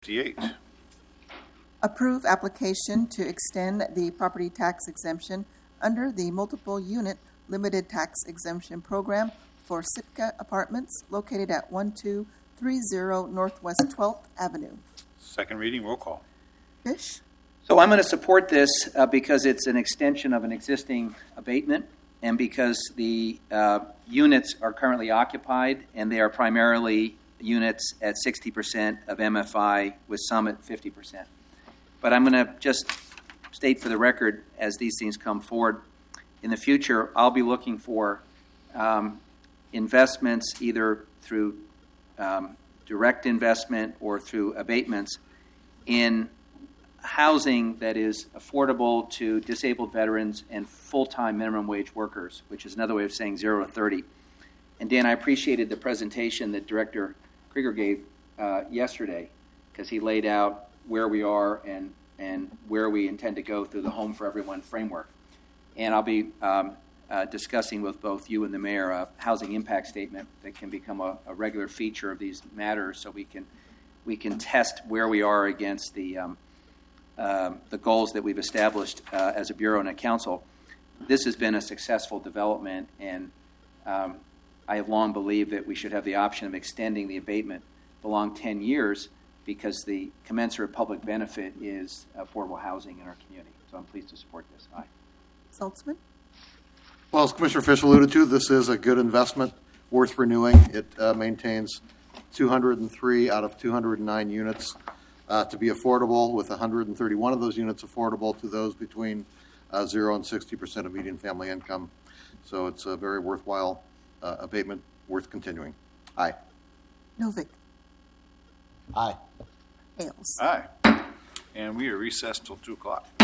58. Approve application to extend the property tax exemption under the multiple unit limited tax exemption program for Sitka Apartments located at 1230 Northwest 12th Avenue. Second reading, roll call. Fish, So I'm going to support this because it's an extension of an existing abatement and because the units are currently occupied and they are primarily units at 60% of MFI with some at 50%. But I'm going to just state for the record, as these things come forward, in the future, I'll be looking for investments either through direct investment or through abatements in housing that is affordable to disabled veterans and full-time minimum wage workers, which is another way of saying 0 to 30. And Dan, I appreciated the presentation that Director Krieger gave yesterday because he laid out where we are and where we intend to go through the Home for Everyone framework. And I'll be discussing with both you and the mayor a housing impact statement that can become a regular feature of these matters, so we can test where we are against the goals that we've established as a bureau and a council. This has been a successful development, and I have long believed that we should have the option of extending the abatement beyond 10 years because the commensurate public benefit is affordable housing in our community. So I'm pleased to support this. Aye. Saltzman, Well, as Commissioner Fish alluded to, this is a good investment worth renewing. It maintains 203 out of 209 units to be affordable, with 131 of those units affordable to those between 0 and 60% of median family income. So it's a very worthwhile abatement, worth continuing. Aye. Novick, Aye. Hales. Aye. And we are recessed till 2 o'clock.